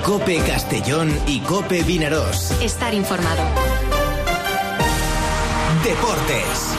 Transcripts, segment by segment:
COPE Castellón y COPE Vinarós. Estar informado. Deportes.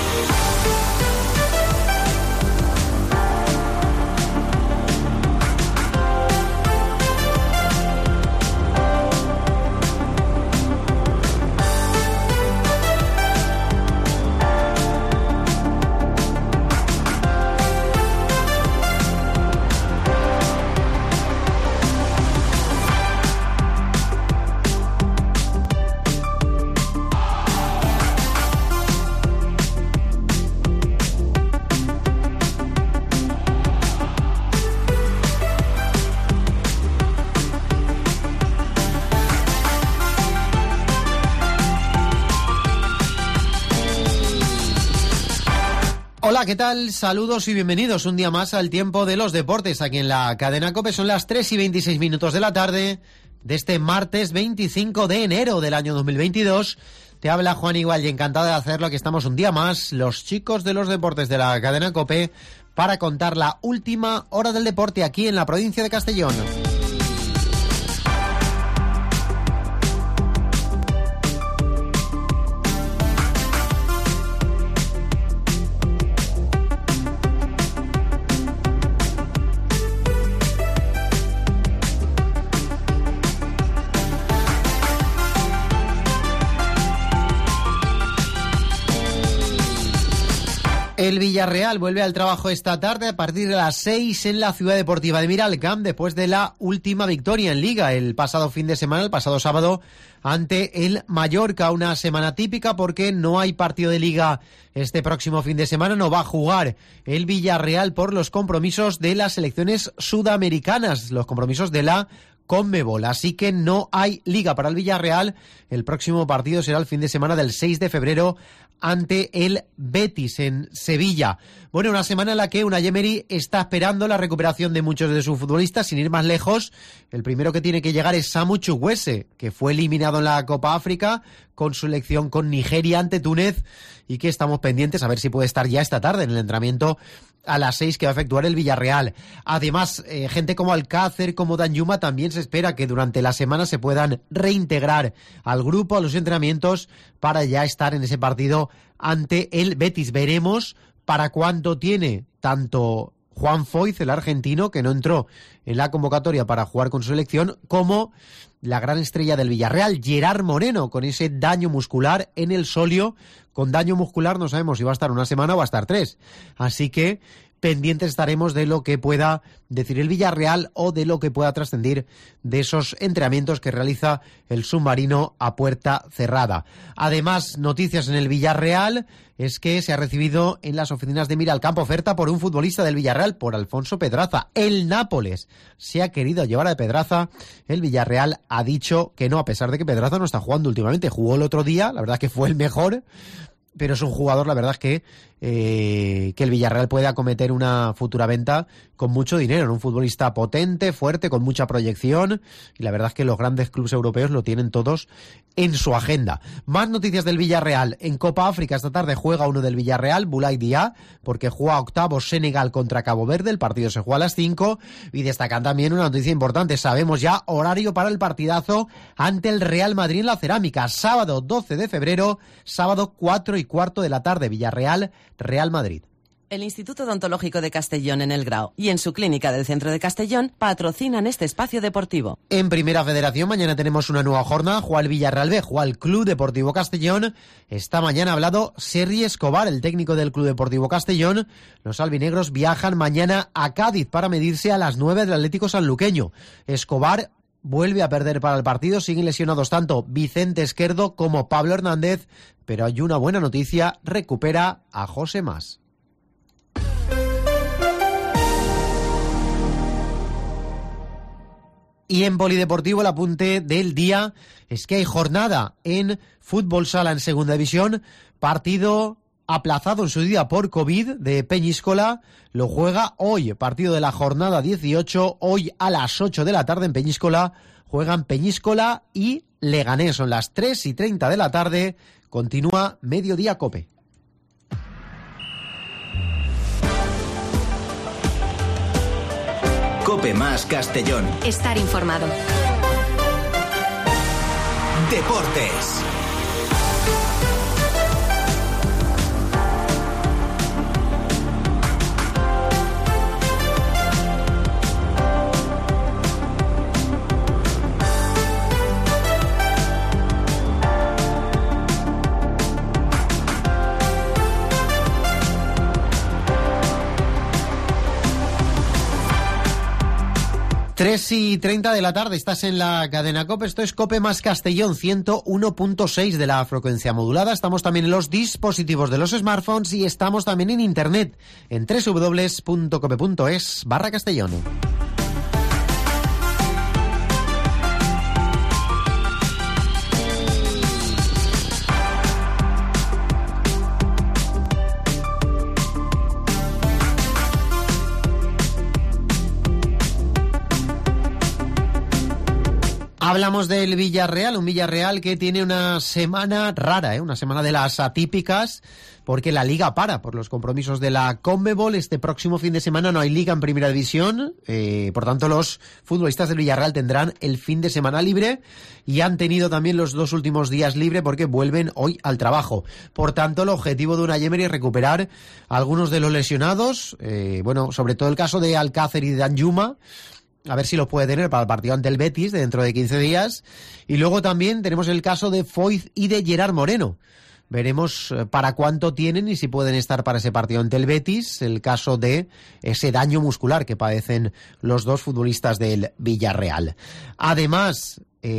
Hola, ¿qué tal? Saludos y bienvenidos un día más al Tiempo de los Deportes aquí en la cadena COPE. Son las 3:26 de la tarde de este martes 25 de enero del año 2022. Te habla Juan Igual y encantado de hacerlo. Aquí estamos un día más, los chicos de los deportes de la cadena COPE, para contar la última hora del deporte aquí en la provincia de Castellón. El Villarreal vuelve al trabajo esta tarde a partir de las 6 en la Ciudad Deportiva de Miralcamp, después de la última victoria en Liga el pasado fin de semana, el pasado sábado, ante el Mallorca. Una semana típica porque no hay partido de Liga este próximo fin de semana. No va a jugar el Villarreal por los compromisos de las selecciones sudamericanas, los compromisos de la CONMEBOL, así que no hay Liga para el Villarreal. El próximo partido será el fin de semana del 6 de febrero ante el Betis en Sevilla. Bueno, una semana en la que Unai Emery está esperando la recuperación de muchos de sus futbolistas. Sin ir más lejos, el primero que tiene que llegar es Samu Chukwueze, que fue eliminado en la Copa África con su elección con Nigeria ante Túnez, y que estamos pendientes a ver si puede estar ya esta tarde en el entrenamiento a las 6 que va a efectuar el Villarreal. Además, gente como Alcácer, como Danjuma, también se espera que durante la semana se puedan reintegrar al grupo, a los entrenamientos, para ya estar en ese partido ante el Betis. Veremos para cuánto tiene tanto Juan Foyth, el argentino, que no entró en la convocatoria para jugar con su selección, como la gran estrella del Villarreal, Gerard Moreno, con ese daño muscular en el sóleo. Con daño muscular no sabemos si va a estar una semana o va a estar 3. Así que pendientes estaremos de lo que pueda decir el Villarreal o de lo que pueda trascender de esos entrenamientos que realiza el submarino a puerta cerrada. Además, noticias en el Villarreal es que se ha recibido en las oficinas de Miralcamp oferta por un futbolista del Villarreal, por Alfonso Pedraza. El Nápoles se ha querido llevar a Pedraza. El Villarreal ha dicho que no, a pesar de que Pedraza no está jugando últimamente. Jugó el otro día, la verdad que fue el mejor, pero es un jugador, la verdad es que el Villarreal puede acometer una futura venta con mucho dinero, un futbolista potente, fuerte, con mucha proyección, y la verdad es que los grandes clubes europeos lo tienen todos en su agenda. Más noticias del Villarreal. En Copa África esta tarde juega uno del Villarreal, Boulaye Dia, porque juega octavos Senegal contra Cabo Verde. El partido se juega a las 5, y destacan también una noticia importante. Sabemos ya horario para el partidazo ante el Real Madrid en la Cerámica, sábado 12 de febrero, sábado 4:15 de la tarde, Villarreal Real Madrid. El Instituto Odontológico de Castellón en El Grao y en su clínica del centro de Castellón patrocinan este espacio deportivo. En Primera Federación mañana tenemos una nueva jornada. Juega el Villarreal B, juega el Club Deportivo Castellón. Esta mañana ha hablado Sergi Escobar, el técnico del Club Deportivo Castellón. Los albinegros viajan mañana a Cádiz para medirse a las 9 del Atlético Sanluqueño. Escobar vuelve a perder para el partido. Siguen lesionados tanto Vicente Esquerdo como Pablo Hernández, pero hay una buena noticia: recupera a José Mas. Y en polideportivo el apunte del día es que hay jornada en fútbol sala en segunda división, partido aplazado en su día por COVID de Peñíscola. Lo juega hoy, partido de la jornada 18, hoy a las 8 de la tarde en Peñíscola. Juegan Peñíscola y Leganés. Son las 3:30 de la tarde. Continúa Mediodía COPE. COPE más Castellón. Estar informado. Deportes. Tres y 30 de la tarde, estás en la cadena COPE, esto es COPE más Castellón, 101.6 de la frecuencia modulada. Estamos también en los dispositivos de los smartphones y estamos también en internet, en www.cope.es/Castellón. Hablamos del Villarreal, un Villarreal que tiene una semana rara, una semana de las atípicas, porque la Liga para por los compromisos de la Conmebol. Este próximo fin de semana no hay Liga en Primera División, por tanto los futbolistas del Villarreal tendrán el fin de semana libre y han tenido también los 2 últimos días libre porque vuelven hoy al trabajo. Por tanto, el objetivo de Unai Emery es recuperar a algunos de los lesionados, sobre todo el caso de Alcácer y de Danjuma, a ver si lo puede tener para el partido ante el Betis de dentro de 15 días. Y luego también tenemos el caso de Foyth y de Gerard Moreno. Veremos para cuánto tienen y si pueden estar para ese partido ante el Betis. El caso de ese daño muscular que padecen los dos futbolistas del Villarreal. Además,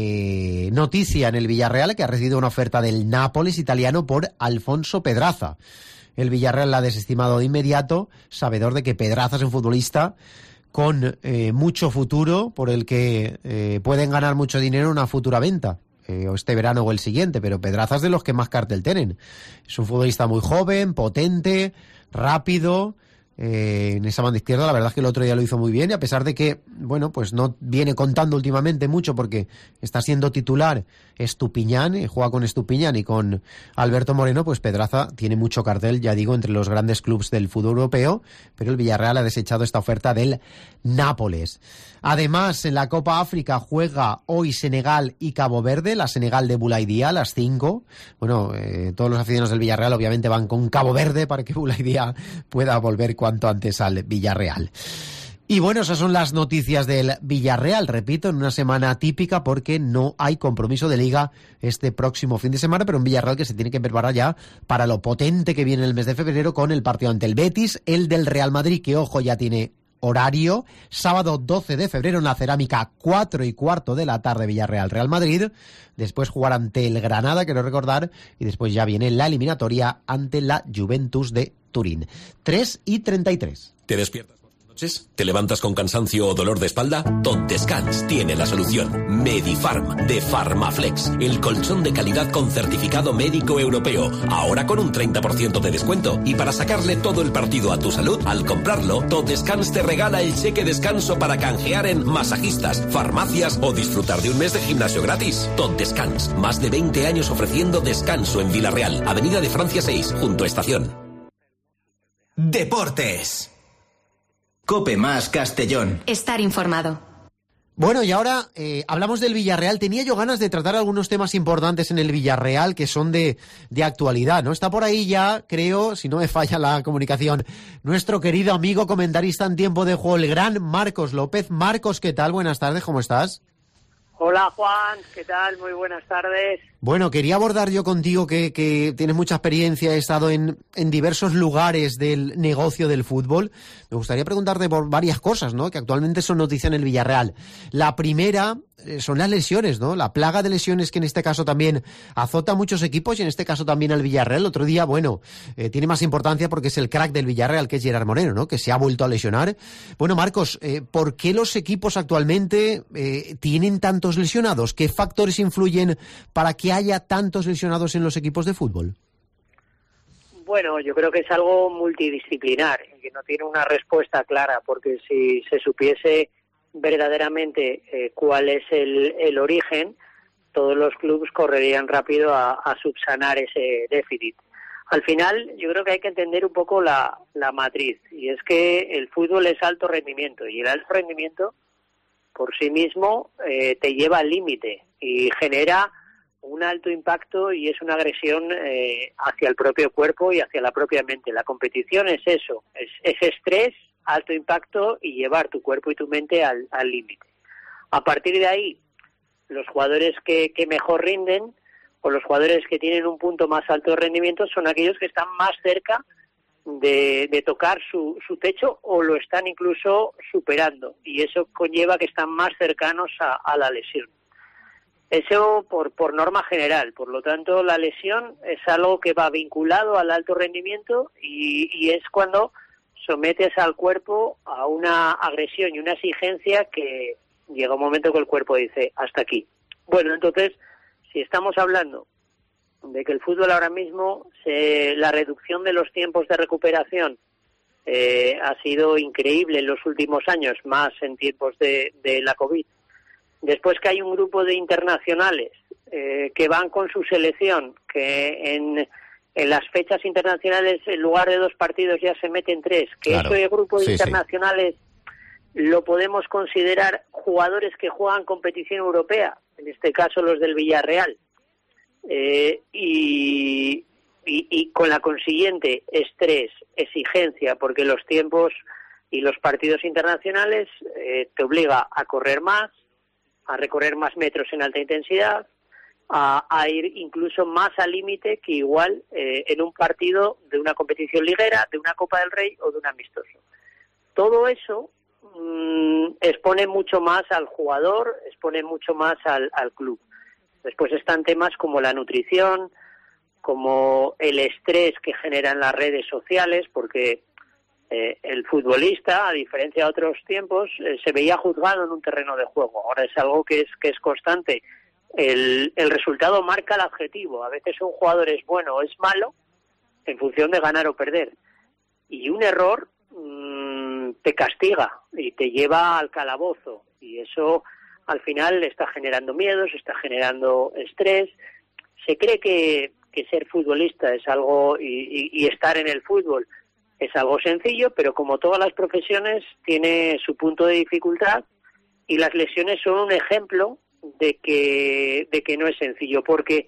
noticia en el Villarreal que ha recibido una oferta del Nápoles italiano por Alfonso Pedraza. El Villarreal la ha desestimado de inmediato, sabedor de que Pedraza es un futbolista con mucho futuro, por el que pueden ganar mucho dinero en una futura venta, o este verano o el siguiente, pero Pedraza es de los que más cartel tienen. Es un futbolista muy joven, potente, rápido, en esa banda izquierda. La verdad es que el otro día lo hizo muy bien, y a pesar de que, pues no viene contando últimamente mucho porque está siendo titular Estupiñán, juega con Estupiñán y con Alberto Moreno, pues Pedraza tiene mucho cartel, ya digo, entre los grandes clubes del fútbol europeo, pero el Villarreal ha desechado esta oferta del Nápoles. Además, en la Copa África juega hoy Senegal y Cabo Verde, la Senegal de Boulaye Dia a las 5. Todos los aficionados del Villarreal obviamente van con Cabo Verde para que Boulaye Dia pueda volver cuanto antes al Villarreal. Y esas son las noticias del Villarreal, repito, en una semana típica porque no hay compromiso de Liga este próximo fin de semana, pero un Villarreal que se tiene que preparar ya para lo potente que viene el mes de febrero con el partido ante el Betis, el del Real Madrid, que ya tiene horario, sábado 12 de febrero en la Cerámica, 4:15 de la tarde, Villarreal-Real Madrid, después jugar ante el Granada, quiero recordar, y después ya viene la eliminatoria ante la Juventus de Turín. 3:33. ¿Te despiertas por las noches? ¿Te levantas con cansancio o dolor de espalda? Top Descans tiene la solución. Medifarm de Pharmaflex, el colchón de calidad con certificado médico europeo, ahora con un 30% de descuento. Y para sacarle todo el partido a tu salud, al comprarlo, Top Descans te regala el cheque descanso para canjear en masajistas, farmacias o disfrutar de un mes de gimnasio gratis. Top Descans, más de 20 años ofreciendo descanso en Villarreal, Avenida de Francia 6, junto a Estación. Deportes. COPE más Castellón. Estar informado. Y ahora hablamos del Villarreal. Tenía yo ganas de tratar algunos temas importantes en el Villarreal que son de actualidad, ¿no? Está por ahí ya, creo, si no me falla la comunicación, nuestro querido amigo comentarista en tiempo de juego, el gran Marcos López. Marcos, ¿qué tal? Buenas tardes, ¿cómo estás? Hola Juan, ¿qué tal? Muy buenas tardes. Quería abordar yo contigo que tienes mucha experiencia, he estado en diversos lugares del negocio del fútbol. Me gustaría preguntarte por varias cosas, ¿no?, que actualmente son noticia en el Villarreal. La primera son las lesiones, ¿no? La plaga de lesiones que en este caso también azota a muchos equipos y en este caso también al Villarreal. El otro día, tiene más importancia porque es el crack del Villarreal, que es Gerard Moreno, ¿no?, que se ha vuelto a lesionar. Marcos, ¿por qué los equipos actualmente tienen tantos lesionados? ¿Qué factores influyen para que haya tantos lesionados en los equipos de fútbol? Yo creo que es algo multidisciplinar y que no tiene una respuesta clara, porque si se supiese verdaderamente cuál es el origen, todos los clubes correrían rápido a subsanar ese déficit. Al final, yo creo que hay que entender un poco la matriz, y es que el fútbol es alto rendimiento, y el alto rendimiento por sí mismo te lleva al límite y genera un alto impacto y es una agresión hacia el propio cuerpo y hacia la propia mente. La competición es eso, es estrés, alto impacto y llevar tu cuerpo y tu mente al límite. A partir de ahí, los jugadores que mejor rinden o los jugadores que tienen un punto más alto de rendimiento son aquellos que están más cerca de tocar su techo o lo están incluso superando, y eso conlleva que están más cercanos a la lesión. Eso por norma general. Por lo tanto, la lesión es algo que va vinculado al alto rendimiento y es cuando sometes al cuerpo a una agresión y una exigencia que llega un momento que el cuerpo dice hasta aquí. Bueno, entonces, si estamos hablando de que el fútbol ahora mismo, la reducción de los tiempos de recuperación ha sido increíble en los últimos años, más en tiempos de la COVID. Después que hay un grupo de internacionales que van con su selección, que en las fechas internacionales en lugar de 2 partidos ya se meten 3, que claro, ese grupo de internacionales lo podemos considerar jugadores que juegan competición europea, en este caso los del Villarreal, y con la consiguiente estrés, exigencia, porque los tiempos y los partidos internacionales te obliga a correr más, a recorrer más metros en alta intensidad, a ir incluso más al límite que igual en un partido de una competición liguera, de una Copa del Rey o de un amistoso. Todo eso expone mucho más al jugador, expone mucho más al club. Después están temas como la nutrición, como el estrés que generan las redes sociales, porque el futbolista, a diferencia de otros tiempos, se veía juzgado en un terreno de juego. Ahora es algo que es constante. El resultado marca el adjetivo. A veces un jugador es bueno o es malo en función de ganar o perder. Y un error te castiga y te lleva al calabozo. Y eso al final está generando miedos, está generando estrés. Se cree que ser futbolista es algo y estar en el fútbol es algo sencillo, pero como todas las profesiones tiene su punto de dificultad, y las lesiones son un ejemplo de que no es sencillo, porque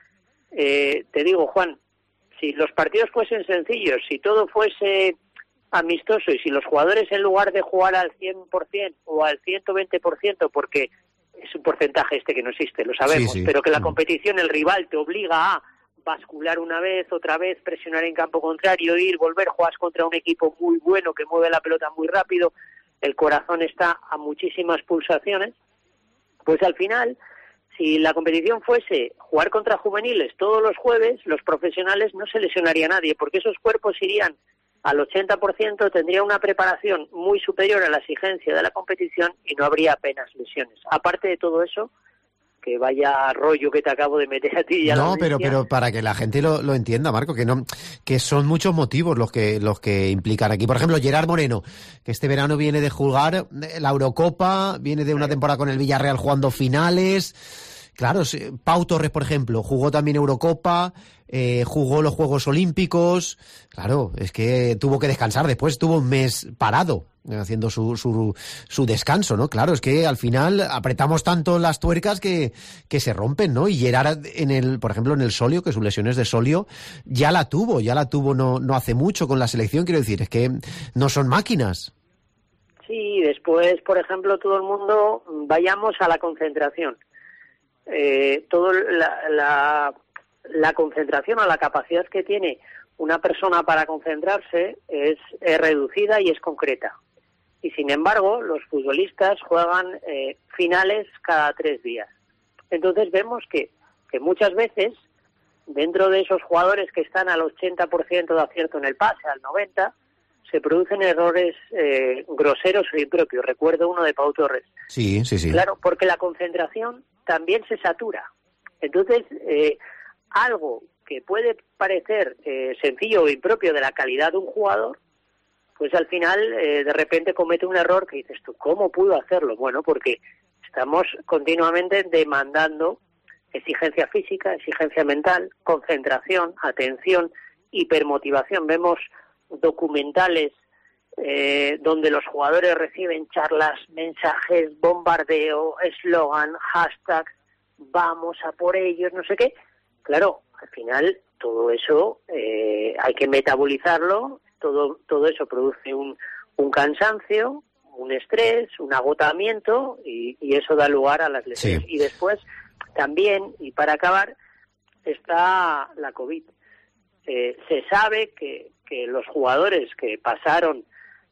te digo, Juan, si los partidos fuesen sencillos, si todo fuese amistoso y si los jugadores en lugar de jugar al 100% o al 120%, porque es un porcentaje que no existe, lo sabemos, pero que la competición, el rival te obliga a bascular una vez, otra vez, presionar en campo contrario, ir, volver, juegas contra un equipo muy bueno que mueve la pelota muy rápido, el corazón está a muchísimas pulsaciones, pues al final, si la competición fuese jugar contra juveniles todos los jueves, los profesionales no se lesionaría a nadie, porque esos cuerpos irían al 80%, tendría una preparación muy superior a la exigencia de la competición y no habría apenas lesiones. Aparte de todo eso, que vaya rollo que te acabo de meter a ti. No, pero para que la gente lo entienda, Marco, que son muchos motivos los que implican aquí. Por ejemplo, Gerard Moreno, que este verano viene de jugar la Eurocopa, viene de una temporada con el Villarreal jugando finales. Claro, Pau Torres, por ejemplo, jugó también Eurocopa, jugó los Juegos Olímpicos. Claro, es que tuvo que descansar después, tuvo un mes parado haciendo su descanso, ¿no? Claro, es que al final apretamos tanto las tuercas que se rompen, ¿no? Y Gerard, por ejemplo, en el solio, que sus lesiones de solio, ya la tuvo no hace mucho con la selección, quiero decir, es que no son máquinas. Sí, después, por ejemplo, todo el mundo, vayamos a la concentración. La concentración o la capacidad que tiene una persona para concentrarse es reducida y es concreta. Y sin embargo, los futbolistas juegan finales cada 3 días. Entonces vemos que muchas veces, dentro de esos jugadores que están al 80% de acierto en el pase, al 90%, se producen errores groseros o impropios. Recuerdo uno de Pau Torres. Sí. Claro, porque la concentración también se satura. Entonces, algo que puede parecer sencillo o impropio de la calidad de un jugador, pues al final de repente comete un error que dices tú, ¿cómo pudo hacerlo? Bueno, porque estamos continuamente demandando exigencia física, exigencia mental, concentración, atención, hipermotivación. Vemos documentales donde los jugadores reciben charlas, mensajes, bombardeo, eslogan, hashtag, vamos a por ellos, no sé qué. Claro, al final todo eso hay que metabolizarlo, todo eso produce un cansancio, un estrés, un agotamiento y eso da lugar a las lesiones. Sí. Y después también, y para acabar, está la COVID. Se sabe que los jugadores que pasaron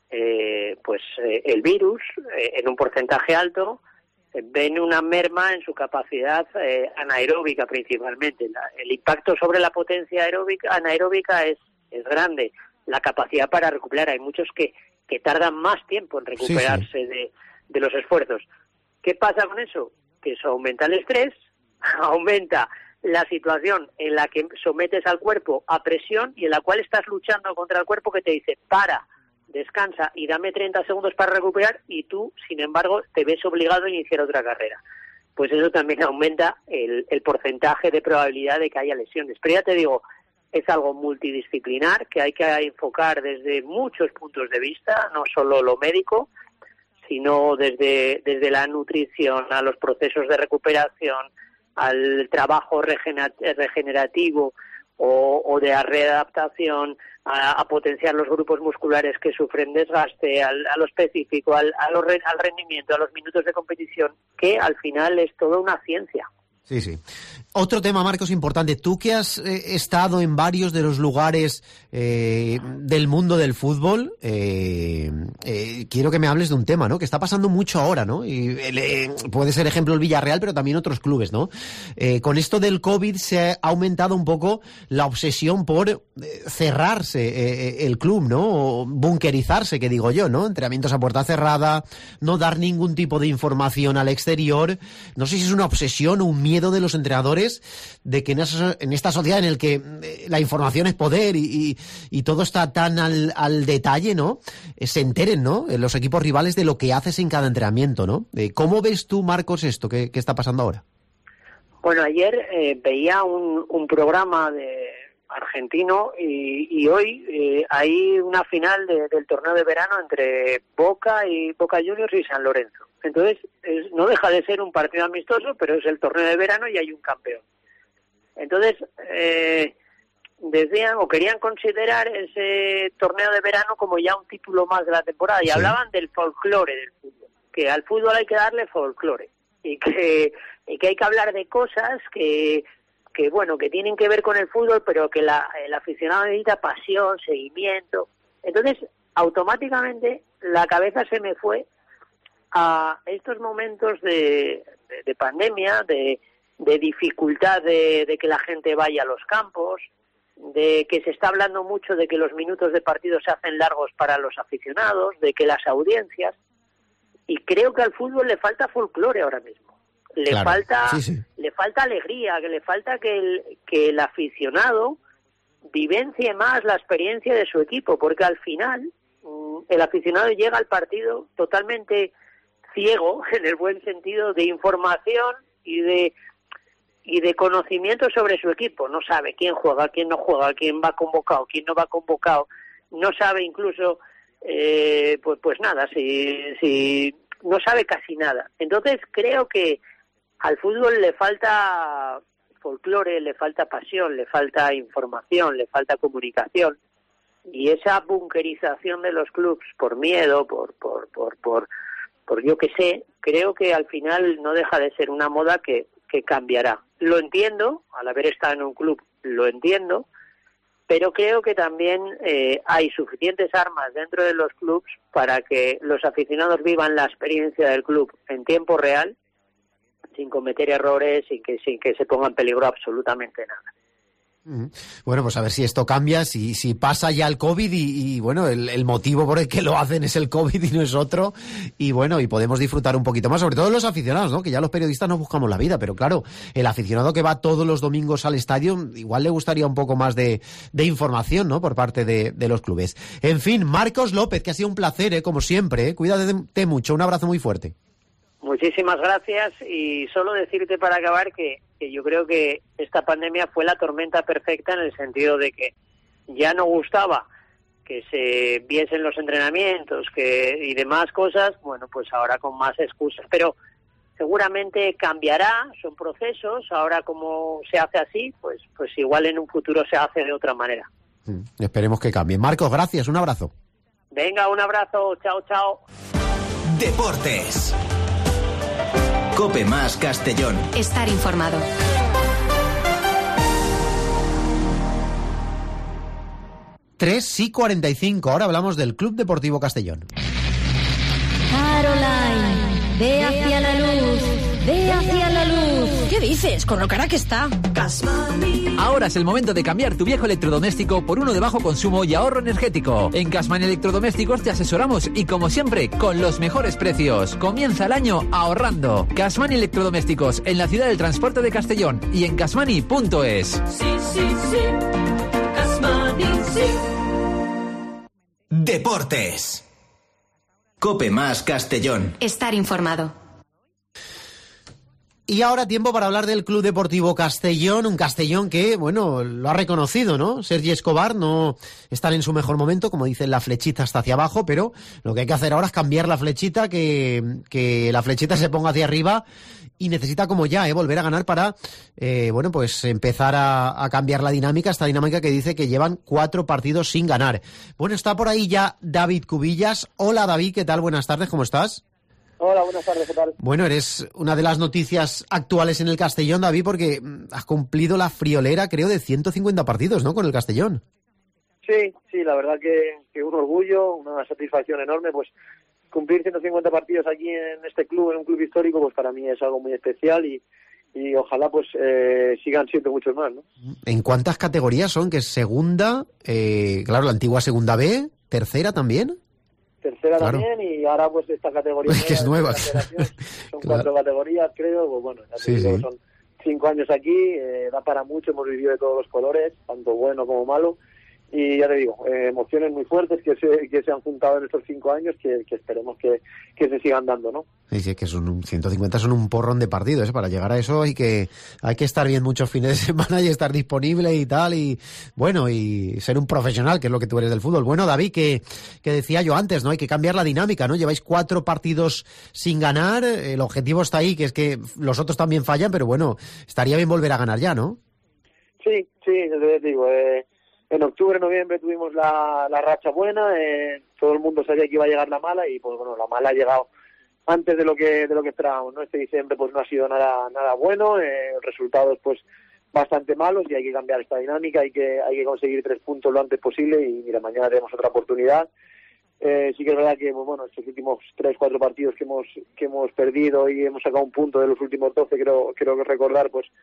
el virus en un porcentaje alto ven una merma en su capacidad anaeróbica principalmente. El impacto sobre la potencia anaeróbica es grande. La capacidad para recuperar, hay muchos que tardan más tiempo en recuperarse de los esfuerzos. ¿Qué pasa con eso? Que eso aumenta el estrés, aumenta la situación en la que sometes al cuerpo a presión y en la cual estás luchando contra el cuerpo que te dice para, descansa y dame 30 segundos para recuperar, y tú, sin embargo, te ves obligado a iniciar otra carrera. Pues eso también aumenta el porcentaje de probabilidad de que haya lesiones. Pero ya te digo, es algo multidisciplinar que hay que enfocar desde muchos puntos de vista, no solo lo médico, sino desde la nutrición, a los procesos de recuperación, al trabajo regenerativo o de readaptación, a potenciar los grupos musculares que sufren desgaste, a lo específico, al rendimiento, a los minutos de competición, que al final es toda una ciencia. Sí. Otro tema, Marcos, importante. Tú que has estado en varios de los lugares del mundo del fútbol, quiero que me hables de un tema, ¿no? Que está pasando mucho ahora, ¿no? Y puede ser ejemplo el Villarreal, pero también otros clubes, ¿no? Con esto del COVID se ha aumentado un poco la obsesión por cerrarse el club, ¿no? O bunkerizarse, que digo yo, ¿no? Entrenamientos a puerta cerrada, no dar ningún tipo de información al exterior. No sé si es una obsesión o un miedo de los entrenadores de que en esta sociedad en el que la información es poder y todo está tan al detalle, ¿no? Se enteren, ¿no? Los equipos rivales de lo que haces en cada entrenamiento, ¿no? ¿Cómo ves tú, Marcos, esto que está pasando ahora? Bueno, ayer veía un programa argentino y hoy hay una final del torneo de verano entre Boca Juniors y San Lorenzo. Entonces, no deja de ser un partido amistoso, pero es el torneo de verano y hay un campeón. Entonces, decían o querían considerar ese torneo de verano como ya un título más de la temporada y hablaban del folclore del fútbol, que al fútbol hay que darle folclore y que hay que hablar de cosas que tienen que ver con el fútbol, pero que el aficionado necesita pasión, seguimiento. Entonces, automáticamente la cabeza se me fue a estos momentos de pandemia, de dificultad de que la gente vaya a los campos, de que se está hablando mucho de que los minutos de partido se hacen largos para los aficionados, de que las audiencias, y creo que al fútbol le falta folclore ahora mismo. Le falta alegría, que le falta que el aficionado vivencie más la experiencia de su equipo, porque al final el aficionado llega al partido totalmente ciego, en el buen sentido, de información y de conocimiento sobre su equipo. No sabe quién juega, quién no juega, quién va convocado, quién no va convocado. No sabe incluso, pues nada, si no sabe casi nada. Entonces creo que al fútbol le falta folclore, le falta pasión, le falta información, le falta comunicación. Y esa bunkerización de los clubes por miedo, por yo que sé, creo que al final no deja de ser una moda que cambiará. Lo entiendo, al haber estado en un club lo entiendo, pero creo que también hay suficientes armas dentro de los clubes para que los aficionados vivan la experiencia del club en tiempo real, sin cometer errores y sin que se ponga en peligro absolutamente nada. Bueno, pues a ver si esto cambia, si pasa ya el COVID y bueno, el motivo por el que lo hacen es el COVID y no es otro, y bueno, y podemos disfrutar un poquito más, sobre todo los aficionados, ¿no? Que ya los periodistas nos buscamos la vida, pero claro, el aficionado que va todos los domingos al estadio, igual le gustaría un poco más de información, ¿no? Por parte de los clubes. En fin, Marcos López, que ha sido un placer, como siempre, cuídate mucho, un abrazo muy fuerte. Muchísimas gracias, y solo decirte para acabar que yo creo que esta pandemia fue la tormenta perfecta, en el sentido de que ya no gustaba que se viesen los entrenamientos y demás cosas, bueno, pues ahora con más excusas, pero seguramente cambiará, son procesos, ahora como se hace así, pues igual en un futuro se hace de otra manera. Esperemos que cambie. Marcos, gracias, un abrazo. Venga, un abrazo, chao, chao. Deportes. Cope más Castellón. Estar informado. Tres y 45. Ahora hablamos del Club Deportivo Castellón. Caroline, ve hacia la luz, ve hacia la luz. ¿Qué dices? Con lo cara que está. Ahora es el momento de cambiar tu viejo electrodoméstico por uno de bajo consumo y ahorro energético. En Gasmani Electrodomésticos te asesoramos y, como siempre, con los mejores precios. Comienza el año ahorrando. Gasmani Electrodomésticos, en la ciudad del transporte de Castellón y en gasmani.es. Sí, sí, sí. Gasmani, sí. Deportes. Cope más Castellón. Estar informado. Y ahora tiempo para hablar del Club Deportivo Castellón, un Castellón que, bueno, lo ha reconocido, ¿no? Sergi Escobar no está en su mejor momento, como dicen, la flechita está hacia abajo, pero lo que hay que hacer ahora es cambiar la flechita, que la flechita se ponga hacia arriba, y necesita como ya, volver a ganar para, pues empezar a cambiar la dinámica, esta dinámica que dice que llevan 4 partidos sin ganar. Bueno, está por ahí ya David Cubillas. Hola David, ¿qué tal? Buenas tardes, ¿cómo estás? Hola, buenas tardes, ¿qué tal? Bueno, eres una de las noticias actuales en el Castellón, David, porque has cumplido la friolera, creo, de 150 partidos, ¿no?, con el Castellón. Sí, la verdad que un orgullo, una satisfacción enorme, pues cumplir 150 partidos aquí en este club, en un club histórico, pues para mí es algo muy especial y ojalá pues sigan siendo muchos más, ¿no? ¿En cuántas categorías son? Que es segunda, claro, la antigua segunda B, tercera también. Tercera claro. También, y ahora pues esta categoría que es nueva. Son 4 categorías, creo, pues bueno, ya te digo, son 5 años aquí, da para mucho, hemos vivido de todos los colores, tanto bueno como malo, y ya te digo, emociones muy fuertes que se han juntado en estos 5 años, que esperemos que se sigan dando, ¿no? Sí, que son 150 son un porrón de partidos, para llegar a eso hay que estar bien muchos fines de semana y estar disponible y tal, y bueno, y ser un profesional, que es lo que tú eres del fútbol. Bueno, David, que decía yo antes, ¿no? Hay que cambiar la dinámica, ¿no? Lleváis 4 partidos sin ganar, el objetivo está ahí, que es que los otros también fallan, pero bueno, estaría bien volver a ganar ya, ¿no? Sí, te digo, en octubre, noviembre tuvimos la racha buena, todo el mundo sabía que iba a llegar la mala y pues bueno, la mala ha llegado antes de lo que esperábamos, ¿no? Este diciembre pues no ha sido nada bueno, resultados pues bastante malos y hay que cambiar esta dinámica, hay que conseguir 3 puntos lo antes posible y mira, mañana tenemos otra oportunidad. Sí que es verdad que bueno, estos últimos 3-4 partidos que hemos perdido y hemos sacado un punto de los últimos 12, creo que recordar, pues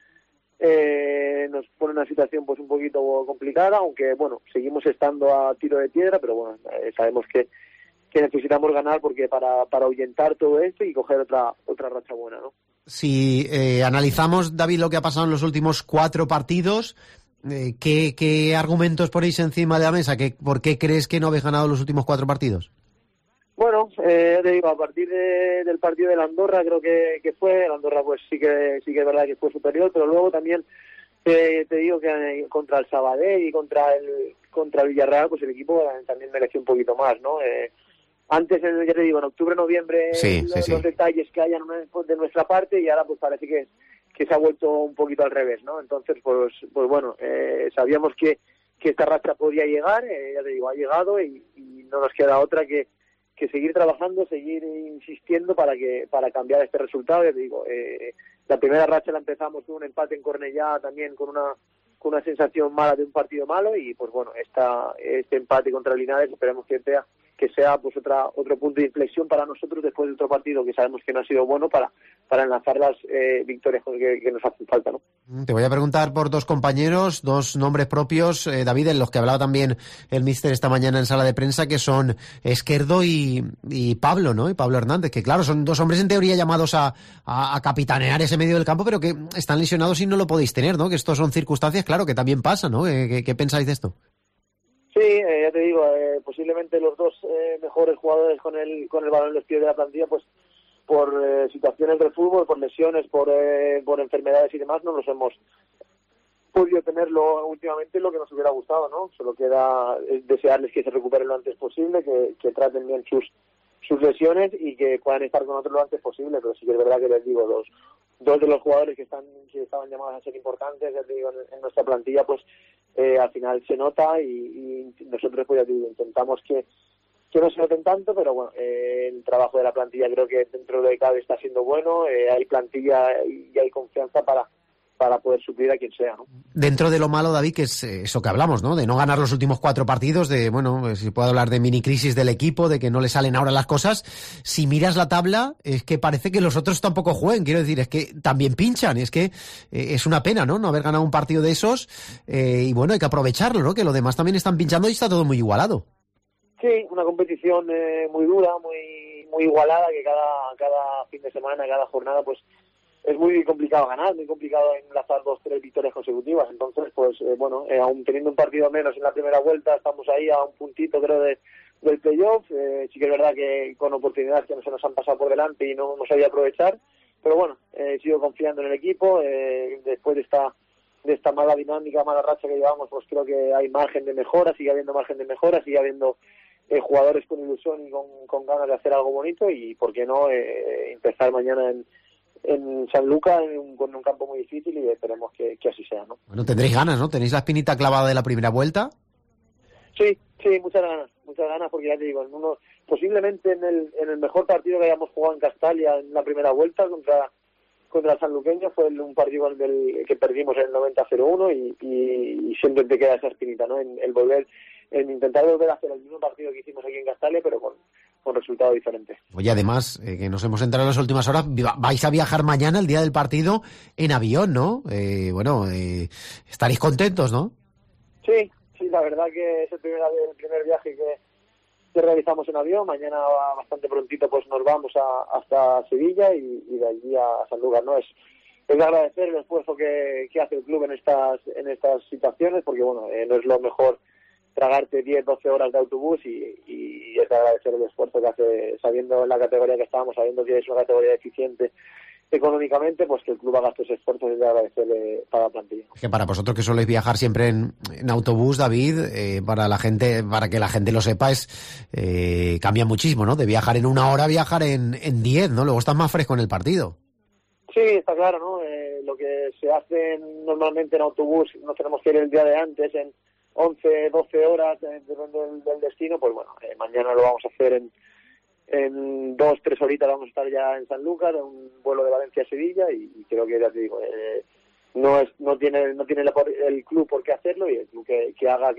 nos pone una situación pues un poquito complicada, aunque bueno, seguimos estando a tiro de piedra, pero bueno, sabemos que necesitamos ganar porque para ahuyentar todo esto y coger otra racha buena, ¿no? Si analizamos, David, lo que ha pasado en los últimos 4 partidos, ¿qué argumentos ponéis encima de la mesa? ¿Por qué crees que no habéis ganado los últimos 4 partidos? Bueno, te digo, a partir del partido de la Andorra, creo que fue, el Andorra pues sí que es verdad que fue superior, pero luego también te digo que contra el Sabadell y contra el Villarreal, pues el equipo también mereció un poquito más, ¿no? Antes, ya te digo, en octubre, noviembre, los detalles que hayan de nuestra parte, y ahora pues parece que se ha vuelto un poquito al revés, ¿no? Entonces, pues bueno, sabíamos que esta racha podía llegar, ya te digo, ha llegado y no nos queda otra que seguir trabajando, seguir insistiendo para cambiar este resultado. Ya te digo, la primera racha la empezamos con un empate en Cornellá, también con una sensación mala de un partido malo, y pues bueno, este empate contra el Linares esperemos que sea pues otro punto de inflexión para nosotros después de otro partido que sabemos que no ha sido bueno para enlazar las victorias que nos hacen falta, ¿no? Te voy a preguntar por 2 compañeros, 2 nombres propios, David, en los que hablaba también el míster esta mañana en sala de prensa, que son Esquerdo y Pablo, ¿no? Y Pablo Hernández, que claro, son 2 hombres en teoría llamados a capitanear ese medio del campo, pero que están lesionados y no lo podéis tener, ¿no? Que estos son circunstancias, claro, que también pasan, ¿no? ¿Qué pensáis de esto? Sí, ya te digo, posiblemente los 2 mejores jugadores con el balón en los pies de la plantilla, pues por situaciones del fútbol, por lesiones, por enfermedades y demás, no los hemos podido tenerlo últimamente lo que nos hubiera gustado, ¿no? Solo queda desearles que se recuperen lo antes posible, que traten bien sus lesiones y que puedan estar con nosotros lo antes posible. Pero sí que es verdad que les digo, dos de los jugadores que estaban llamados a ser importantes, ya te digo, en nuestra plantilla, pues al final se nota y nosotros, pues ya te digo, intentamos que no se noten tanto, pero bueno, el trabajo de la plantilla creo que dentro de cada vez está siendo bueno, hay plantilla y hay confianza para poder suplir a quien sea, ¿no? Dentro de lo malo, David, que es eso que hablamos, ¿no? De no ganar los últimos 4 partidos, de, bueno, si puedo hablar de mini crisis del equipo, de que no le salen ahora las cosas. Si miras la tabla, es que parece que los otros tampoco jueguen, quiero decir, es que también pinchan, es que es una pena, ¿no? No haber ganado un partido de esos, y bueno, hay que aprovecharlo, ¿no? Que los demás también están pinchando y está todo muy igualado. Sí, una competición muy dura, muy igualada, que cada fin de semana, cada jornada, pues es muy complicado ganar, muy complicado enlazar 2-3 victorias consecutivas. Entonces, pues bueno, aún teniendo un partido menos en la primera vuelta, estamos ahí a un puntito, creo, del playoff. Sí que es verdad que con oportunidades que no se nos han pasado por delante y no hemos sabido aprovechar, pero bueno, sigo confiando en el equipo. Después de esta mala dinámica, mala racha que llevamos, pues creo que hay margen de mejora, sigue habiendo margen de mejora, sigue habiendo jugadores con ilusión y con ganas de hacer algo bonito, y por qué no empezar mañana en Sanlúcar con un campo muy difícil, y esperemos que así sea, ¿no? Bueno, tendréis ganas, ¿no? ¿Tenéis la espinita clavada de la primera vuelta? Sí, muchas ganas, porque ya te digo, posiblemente en el mejor partido que hayamos jugado en Castalia en la primera vuelta contra el sanluqueño fue un partido que perdimos en el 90-0-1 y siempre te queda esa espinita, ¿no? En intentar volver a hacer el mismo partido que hicimos aquí en Castalia, pero con resultado diferente. Oye, además, que nos hemos enterado en las últimas horas, vais a viajar mañana, el día del partido, en avión, ¿no? Estaréis contentos, ¿no? Sí, la verdad que es el primer viaje que realizamos en avión. Mañana bastante prontito pues nos vamos hasta Sevilla y de allí a Sanlúcar, ¿no? Es agradecer el esfuerzo que hace el club en estas situaciones, porque bueno, no es lo mejor tragarte 10-12 horas de autobús y es de agradecer el esfuerzo que hace, sabiendo en la categoría que estábamos, sabiendo que es una categoría eficiente económicamente, pues que el club haga estos esfuerzos es de agradecerle para la plantilla. Es que para vosotros que soléis viajar siempre en autobús, David, para que la gente lo sepa, cambia muchísimo, ¿no? De viajar en 1 hora a viajar en 10, ¿no? Luego estás más fresco en el partido. Sí, está claro, ¿no? Lo que se hace normalmente en autobús, nos tenemos que ir el día de antes en 11, 12 horas, depende del destino, pues bueno, mañana lo vamos a hacer en 2-3 horitas, vamos a estar ya en Sanlúcar, en un vuelo de Valencia a Sevilla, y creo que, ya te digo, no tiene el club por qué hacerlo, y el club que haga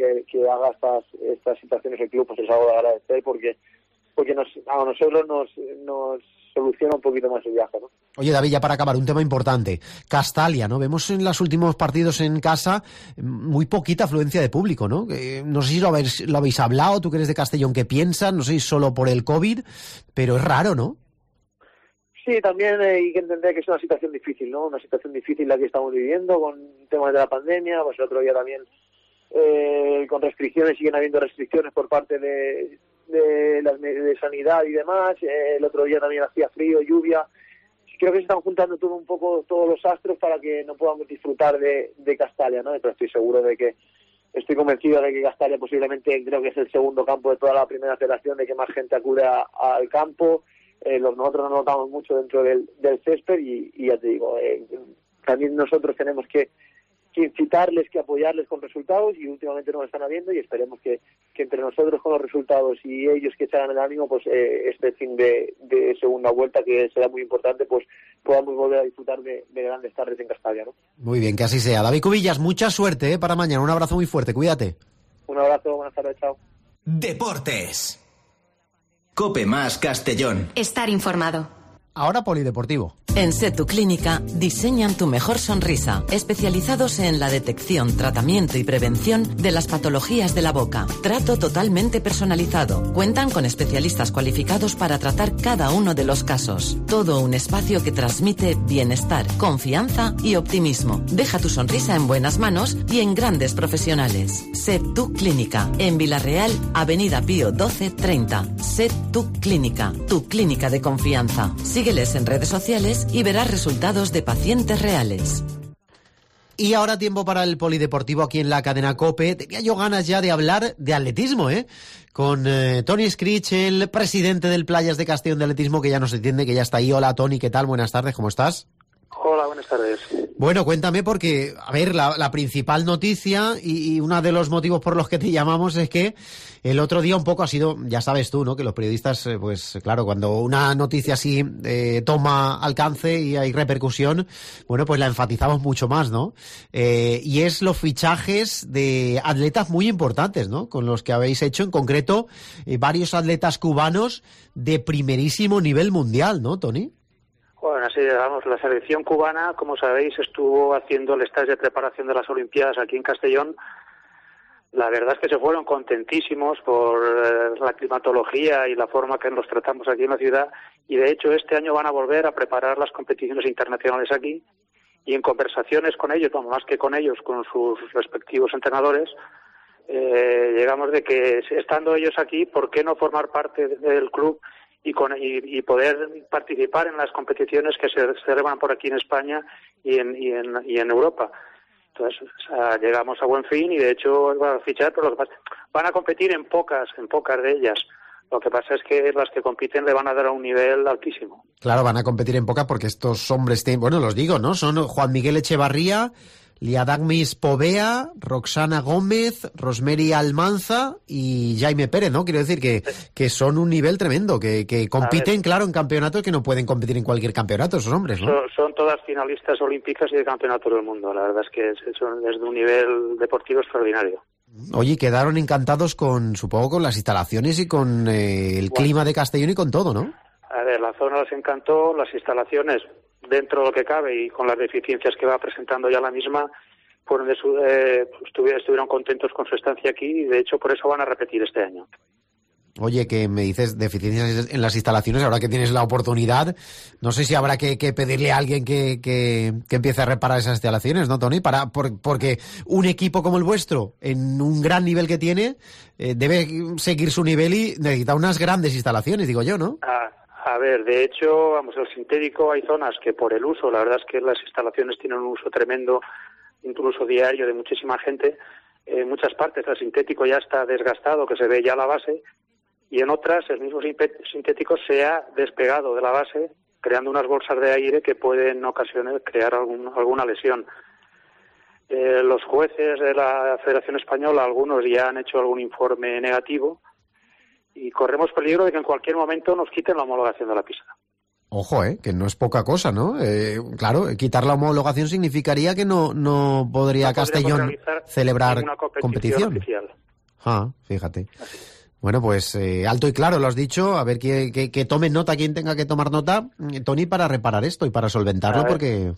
estas situaciones, el club pues es algo de agradecer, porque a nosotros nos soluciona un poquito más el viaje, ¿no? Oye, David, ya para acabar, un tema importante. Castalia, ¿no? Vemos en los últimos partidos en casa muy poquita afluencia de público, ¿no? No sé si lo habéis hablado, tú que eres de Castellón, ¿qué piensas? No sé si solo por el COVID, pero es raro, ¿no? Sí, también hay que entender que es una situación difícil, ¿no? Una situación difícil la que estamos viviendo con temas de la pandemia, pues el otro día también con restricciones, siguen habiendo restricciones por parte de sanidad y demás. El otro día también hacía frío, lluvia. Creo que se están juntando todos los astros para que no podamos disfrutar de Castalia, ¿no? Pero estoy convencido de que Castalia posiblemente, creo que es el segundo campo de toda la primera federación, de que más gente acude al campo. Nosotros nos notamos mucho dentro del césped y ya te digo, también nosotros tenemos que incitarles, que apoyarles con resultados, y últimamente nos están habiendo, y esperemos que entre nosotros con los resultados y ellos que echarán el ánimo, pues este fin de segunda vuelta, que será muy importante, pues podamos volver a disfrutar de grandes tardes en Castalia, ¿no? Muy bien, que así sea. David Cubillas, mucha suerte para mañana. Un abrazo muy fuerte, cuídate. Un abrazo, buenas tardes, chao. Deportes. COPE más Castellón. Estar informado. Ahora polideportivo. En Setu Clínica diseñan tu mejor sonrisa, especializados en la detección, tratamiento y prevención de las patologías de la boca. Trato totalmente personalizado. Cuentan con especialistas cualificados para tratar cada uno de los casos. Todo un espacio que transmite bienestar, confianza y optimismo. Deja tu sonrisa en buenas manos y en grandes profesionales. Setu Clínica, en Villarreal, Avenida Pío 1230. Setu Clínica, tu clínica de confianza. Sígueles en redes sociales y verás resultados de pacientes reales. Y ahora tiempo para el polideportivo aquí en la cadena COPE. Tenía yo ganas ya de hablar de atletismo, con Toni Scritch, el presidente del Playas de Castellón de Atletismo, que ya nos entiende, que ya está ahí. Hola, Toni, ¿qué tal? Buenas tardes, ¿cómo estás? Hola, buenas tardes. Bueno, cuéntame porque, a ver, la principal noticia y uno de los motivos por los que te llamamos es que el otro día un poco ha sido, ya sabes tú, ¿no? Que los periodistas, pues claro, cuando una noticia así toma alcance y hay repercusión, bueno, pues la enfatizamos mucho más, ¿no? Y es los fichajes de atletas muy importantes, ¿no? Con los que habéis hecho, en concreto, varios atletas cubanos de primerísimo nivel mundial, ¿no, Toni? Bueno, así digamos, la selección cubana, como sabéis, estuvo haciendo el stage de preparación de las Olimpiadas aquí en Castellón. La verdad es que se fueron contentísimos por la climatología y la forma que nos tratamos aquí en la ciudad, y de hecho este año van a volver a preparar las competiciones internacionales aquí, y en conversaciones con ellos, bueno, más que con ellos, con sus respectivos entrenadores, llegamos de que estando ellos aquí, ¿por qué no formar parte del club y poder participar en las competiciones que se celebran por aquí en España y en Europa? Entonces, llegamos a buen fin y de hecho van a fichar, pero lo que pasa, van a competir en pocas de ellas. Lo que pasa es que las que compiten le van a dar a un nivel altísimo. Claro, van a competir en pocas porque estos hombres, bueno, los digo, ¿no? Son Juan Miguel Echevarría, Liadagmis Povea, Roxana Gómez, Rosemary Almanza y Jaime Pérez, ¿no? Quiero decir que son un nivel tremendo, que compiten, claro, en campeonatos que no pueden competir en cualquier campeonato esos hombres, ¿no? Son todas finalistas olímpicas y de campeonatos del mundo. La verdad es que es de un nivel deportivo extraordinario. Oye, quedaron encantados supongo, con las instalaciones y con el clima de Castellón y con todo, ¿no? A ver, la zona les encantó, las instalaciones, dentro de lo que cabe y con las deficiencias que va presentando ya la misma, estuvieron contentos con su estancia aquí y de hecho por eso van a repetir este año. Oye, que me dices deficiencias en las instalaciones, ahora que tienes la oportunidad, no sé si habrá que pedirle a alguien que empiece a reparar esas instalaciones, ¿no, Toni? Porque un equipo como el vuestro, en un gran nivel que tiene, debe seguir su nivel y necesita unas grandes instalaciones, digo yo, ¿no? A ver, de hecho, vamos, el sintético hay zonas que por el uso, la verdad es que las instalaciones tienen un uso tremendo, incluso diario, de muchísima gente. En muchas partes el sintético ya está desgastado, que se ve ya la base, y en otras el mismo sintético se ha despegado de la base, creando unas bolsas de aire que pueden en ocasiones crear alguna lesión. Los jueces de la Federación Española, algunos ya han hecho algún informe negativo, y corremos peligro de que en cualquier momento nos quiten la homologación de la pista. Ojo, que no es poca cosa, ¿no? Claro, quitar la homologación significaría que no podría Castellón celebrar competición. Oficial. Fíjate. Así. Bueno, pues alto y claro, lo has dicho. A ver que tome nota quien tenga que tomar nota, Toni, para reparar esto y para solventarlo, porque...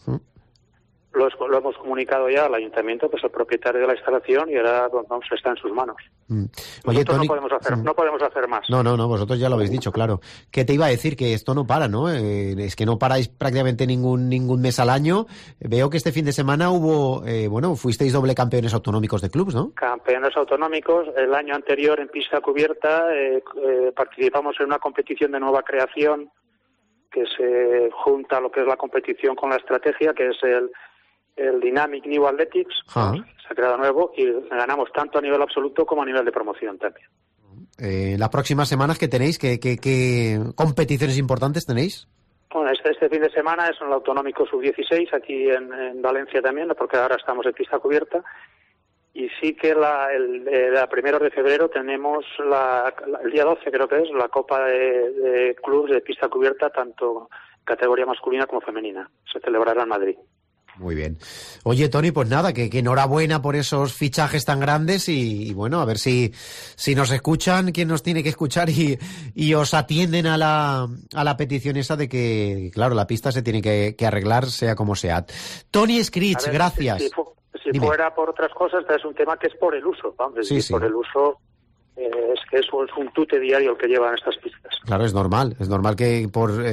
Lo hemos comunicado ya al ayuntamiento, que es el propietario de la instalación, y ahora está en sus manos. Oye, Toni, no podemos hacer más. No, vosotros ya lo habéis dicho, claro. ¿Qué te iba a decir? Que esto no para, ¿no? Es que no paráis prácticamente ningún mes al año. Veo que este fin de semana fuisteis doble campeones autonómicos de clubs, ¿no? Campeones autonómicos. El año anterior en pista cubierta participamos en una competición de nueva creación que se junta lo que es la competición con la estrategia, que es el Dynamic New Athletics, se ha creado nuevo, y ganamos tanto a nivel absoluto como a nivel de promoción también. Las próximas semanas que tenéis, ¿qué competiciones importantes tenéis? Bueno, este fin de semana es el Autonómico Sub-16 aquí en Valencia también, porque ahora estamos en pista cubierta, y sí que el 1 de febrero tenemos el día 12 creo que es, la Copa de Clubs de pista cubierta, tanto categoría masculina como femenina. Se celebrará en Madrid. Muy bien. Oye, Toni, pues nada, que enhorabuena por esos fichajes tan grandes y bueno, a ver si nos escuchan quien nos tiene que escuchar y os atienden a la petición esa de que, claro, la pista se tiene que arreglar sea como sea. Toni Scritch, gracias. Si fuera por otras cosas, es un tema que es por el uso, vamos, sí. Por el uso es que es un tute diario el que llevan estas pistas. Claro, es normal que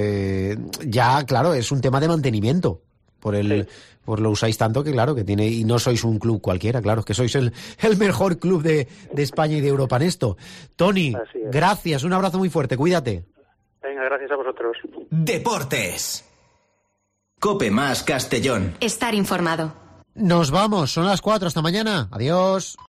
claro, es un tema de mantenimiento. Por lo usáis tanto que claro que tiene, y no sois un club cualquiera, claro, que sois el mejor club de España y de Europa en esto. Toni, gracias, un abrazo muy fuerte, cuídate. Venga, gracias a vosotros. Deportes. COPE más Castellón. Estar informado. Nos vamos, son las 4, hasta mañana. Adiós.